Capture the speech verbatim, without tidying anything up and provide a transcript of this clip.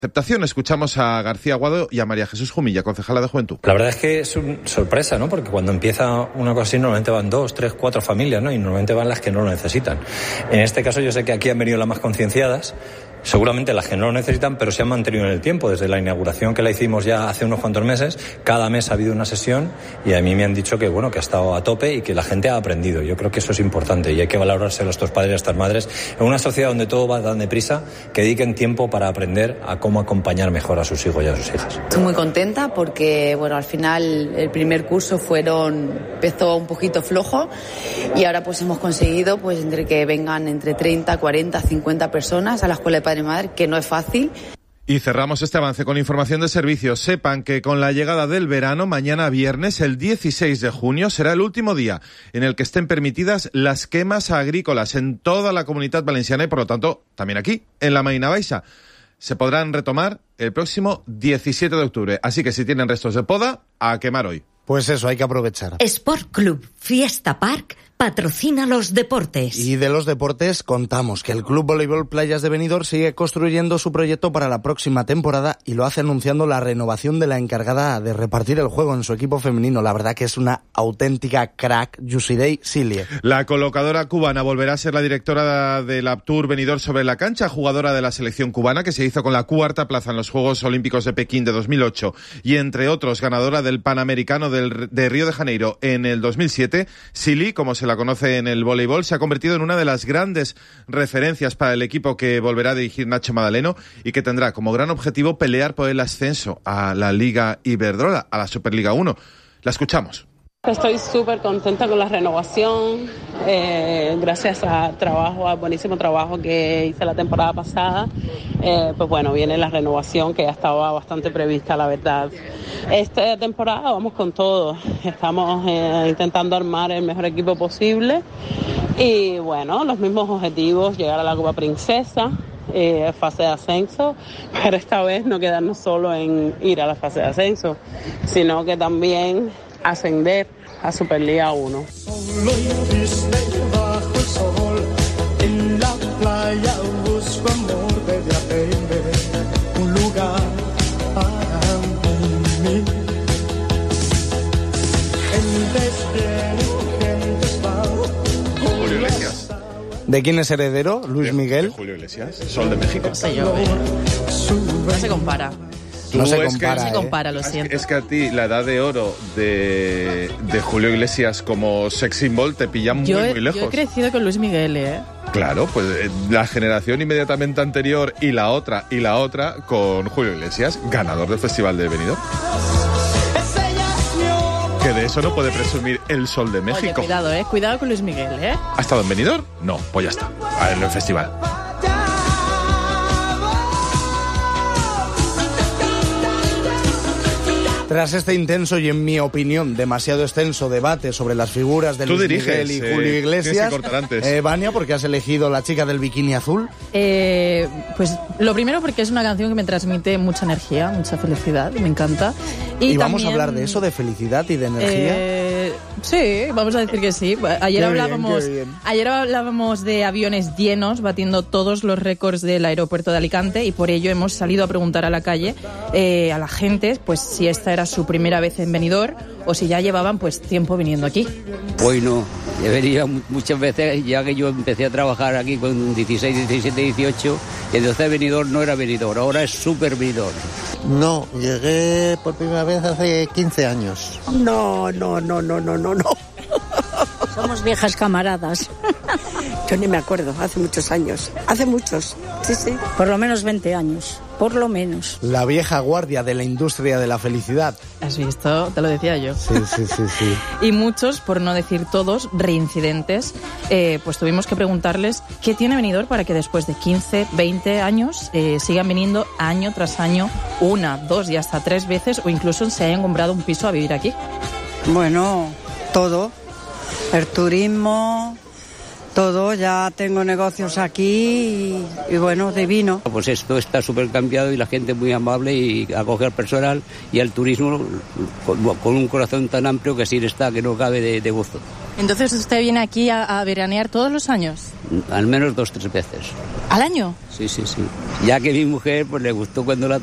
Aceptación. Escuchamos a García Aguado y a María Jesús Jumilla, concejala de Juventud. La verdad es que es una sorpresa, ¿no? Porque cuando empieza una cosa así normalmente van dos, tres, cuatro familias, ¿no? Y normalmente van las que no lo necesitan. En este caso yo sé que aquí han venido las más concienciadas, seguramente las que no lo necesitan, pero se han mantenido en el tiempo. Desde la inauguración que la hicimos ya hace unos cuantos meses, cada mes ha habido una sesión y a mí me han dicho que, bueno, que ha estado a tope y que la gente ha aprendido. Yo creo que eso es importante y hay que valorarse a estos padres y a estas madres en una sociedad donde todo va tan deprisa, que dediquen tiempo para aprender a cómo acompañar mejor a sus hijos y a sus hijas. Estoy muy contenta porque, bueno, al final el primer curso fueron, empezó un poquito flojo y ahora pues hemos conseguido pues entre que vengan entre treinta, cuarenta, cincuenta personas a la escuela de padre y madre, que no es fácil. Y cerramos este avance con información de servicios. Sepan que con la llegada del verano, mañana viernes, el dieciséis de junio, será el último día en el que estén permitidas las quemas agrícolas en toda la Comunitat Valenciana y, por lo tanto, también aquí, en la Marina Baixa. Se podrán retomar el próximo diecisiete de octubre. Así que si tienen restos de poda, a quemar hoy. Pues eso, hay que aprovechar. Sport Club Fiesta Park patrocina los deportes. Y de los deportes contamos que el Club Voleibol Playas de Benidorm sigue construyendo su proyecto para la próxima temporada y lo hace anunciando la renovación de la encargada de repartir el juego en su equipo femenino. La verdad que es una auténtica crack, Yusidei Silie. La colocadora cubana volverá a ser la directora del Aptur Benidorm sobre la cancha, jugadora de la selección cubana que se hizo con la cuarta plaza en los Juegos Olímpicos de Pekín de dos mil ocho y, entre otros, ganadora del Panamericano del, de Río de Janeiro en el dos mil siete. Sili, como se la conoce en el voleibol, se ha convertido en una de las grandes referencias para el equipo que volverá a dirigir Nacho Madaleno y que tendrá como gran objetivo pelear por el ascenso a la Liga Iberdrola, a la Superliga uno. La escuchamos. Estoy súper contenta con la renovación, eh, gracias al trabajo, al buenísimo trabajo que hice la temporada pasada, eh, pues bueno, viene la renovación que ya estaba bastante prevista, la verdad. Esta temporada vamos con todo, estamos eh, intentando armar el mejor equipo posible y bueno, los mismos objetivos, llegar a la Copa Princesa, eh, fase de ascenso, pero esta vez no quedarnos solo en ir a la fase de ascenso, sino que también ascender a Superliga uno. Solo viste bajo el sol, en la playa busco amor desde aprender un lugar para mí. Gentes vienen, gentes van. Julio Iglesias. ¿De quién es heredero? Luis de, Miguel. De Julio Iglesias, Sol de México. No sé yo, eh. No se compara. No se es compara, No se ¿eh? compara, lo siento. Es que a ti la edad de oro de, de Julio Iglesias como sex symbol te pilla muy, yo he, muy lejos. Yo he crecido con Luis Miguel, ¿eh? Claro, pues la generación inmediatamente anterior y la otra y la otra con Julio Iglesias, ganador del Festival de Benidorm. Que de eso no puede presumir el Sol de México. Oye, cuidado, ¿eh? Cuidado con Luis Miguel, ¿eh? ¿Ha estado en Benidorm? No, pues ya está. En el festival. Tras este intenso y, en mi opinión, demasiado extenso debate sobre las figuras de Tú Luis diriges, Miguel y eh, Julio Iglesias, tienes que cortar antes. Eh, Vania, ¿por qué has elegido La chica del bikini azul? Eh, pues lo primero porque es una canción que me transmite mucha energía, mucha felicidad, me encanta. Y, y vamos también, a hablar de eso, de felicidad y de energía. Eh, sí, vamos a decir que sí. Ayer Qué hablábamos, bien, qué bien. ayer hablábamos de aviones llenos, batiendo todos los récords del aeropuerto de Alicante, y por ello hemos salido a preguntar a la calle, eh, a la gente, pues si esta era su primera vez en Benidorm o si ya llevaban pues tiempo viniendo aquí. Bueno, he venido muchas veces, ya que yo empecé a trabajar aquí con dieciséis, diecisiete, dieciocho, y entonces Benidorm no era Benidorm, ahora es Super Benidorm. No, llegué por primera vez hace quince años. No, no, no, no, no, no, no. Somos viejas camaradas. Yo ni me acuerdo, hace muchos años. Hace muchos, sí, sí. Por lo menos veinte años, por lo menos. La vieja guardia de la industria de la felicidad. ¿Has visto? Te lo decía yo. Sí, sí, sí, sí. Y muchos, por no decir todos, reincidentes, eh, pues tuvimos que preguntarles qué tiene Benidorm para que después de quince, veinte años eh, sigan viniendo año tras año, una, dos y hasta tres veces, o incluso se hayan comprado un piso a vivir aquí. Bueno, todo. El turismo, todo, ya tengo negocios aquí y, y bueno, divino. Pues esto está súper cambiado y la gente muy amable y acoge al personal y al turismo con, con un corazón tan amplio que así está, que no cabe de, de gozo. Entonces usted viene aquí a, a veranear todos los años. Al menos dos, tres veces. ¿Al año? Sí, sí, sí. Ya que mi mujer pues le gustó cuando la